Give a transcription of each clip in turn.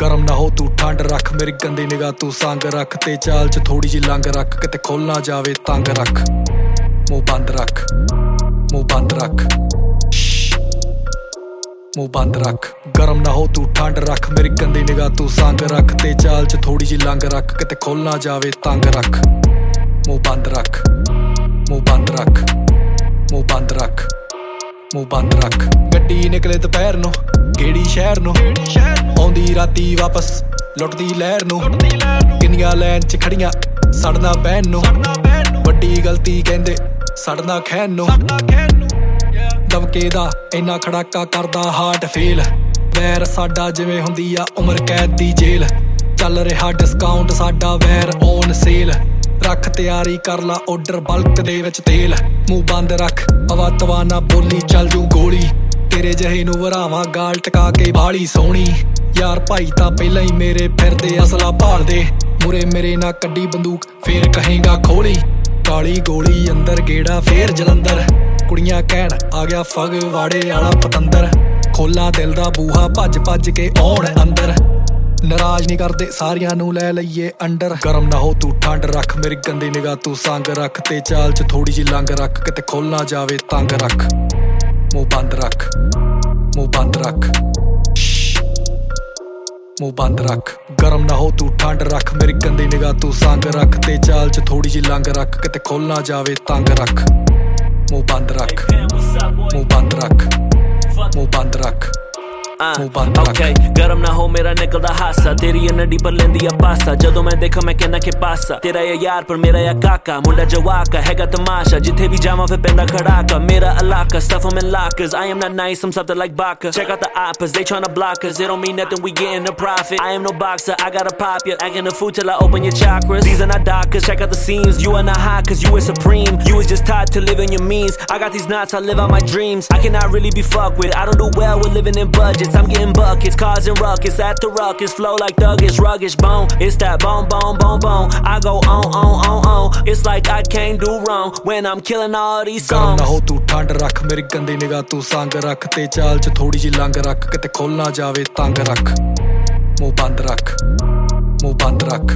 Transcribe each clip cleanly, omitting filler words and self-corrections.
गरम ना हो तू ठंड रख, मेरी गंदी निगाह तू संग रख, ते चाल च थोड़ी जी लंग रख, किते खुल ना जावे तंग रख। मुंह बंद रख, मुंह बंद रख, मुंह बंद रख। गरम ना हो तू ठंड रख, मेरी गंदी निगाह तू संग रख, ते चाल च थोड़ी जी लंग रख, किते खुल ना जावे तंग रख। मुंह बंद रख, मुंह बंद रख, मुंह बंद रख, मुंह बंद रख। गड्डी निकले दोपहर नूं केड़ी शहर नूं, आउंदी राती वापस लुटदी लहर नूं। किन्नियां लैन च खड़ियां सड़ना बैन नूं, वड्डी गलती कहंदे सड़ना खैन नूं। दबके दा इन्ना खड़ाका करदा हार्ट फेल, वैर साडा जिवें हुंदी आ उमर कैद दी जेल। चल रिहा डिस्काउंट साडा वैर ऑन सेल, रख तैयारी कर ला ऑर्डर बल्क दे विच तेल। मुंह बंद रख हवा तवा ना बोली चल जू गोली, तेरे जहे नूं वरावां गाल टका के बाली सोहणी। यार भाई तां पहिलां ही मेरे फिरदे असला भालदे, मुरे मेरे ना कड्डी बंदूक फेर कहेगा खोली। काली गोली अंदर गेड़ा फेर जलंधर, कुड़ियां कहण आ गया फगवाड़े आला पतंदर। खोला दिल दा बूहा भज भज के आउण अंदर, नाराज नहीं करदे सारियां नूं लै लईए अंडर। गरम ना हो तू ठंड रख, मेरी गंदी निगाह तू संग रख, ते चाल च थोड़ी जी लंग रख, किते खुल ना जावे तंग रख। मुंह बंद रख, मुंह बंद रख, मुंह बंद रख। गरम ना हो तू ठंड रख, मेरी गंदी निगाह तू संग रख, ते चाल च थोड़ी जी लंग रख, किते खुल ना जावे तंग रख। मुंह बंद रख, मुंह बंद रख, मुंह बंद रख। Okay, गरम ना हो मेरा निकलदा हासा, तेरी नडी पर लेंदी आ पासा। जदों मैं देखा मैं कहना के पासा, तेरा ये यार पर मेरा या काका। मुंडा जवाका हैगा तमाशा, जिथे भी जावां फिर पैंदा खड़ाका। मेरा इलाका stuff 'em in lockers, I am not nice, I'm something like Baka. Check out the oppas, they tryna block us. It don't mean nothing, we getting a profit. I am no boxer, I gotta pop ya. Acting a fool till I open your chakras. These are not doctors, check out the seams. You are not hot cause you are supreme. You was just taught to live in your means. I got these knots, I live out my dreams. I cannot really be fucked with, I don't do well with living in budgets. I'm getting buckets, causing ruckus at the ruckus. Flow like Douglas, ruggish bone. It's that bone, bone, bone, bone. I go on. It's like I can't do wrong when I'm killing all these songs. गरम ना हो तू ठंड रख, मेरी गंदी निगाह तू संग रख, ते चाल च थोड़ी जी लंग रख, किते खुल ना जावे तंग रख। मुंह बंद रख, मुंह बंद रख,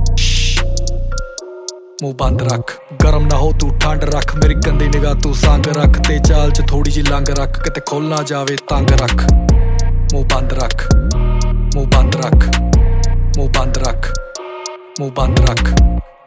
मुंह बंद रख। गरम ना हो तू ठंड रख, मेरी गंदी निगाह तू संग रख, ते चाल च थोड़ी जी लंग रख, किते खुल ना जावे तंग रख। मुंह बंद रख, मुंह बंद रख, मुंह बंद रख, मुंह बंद रख।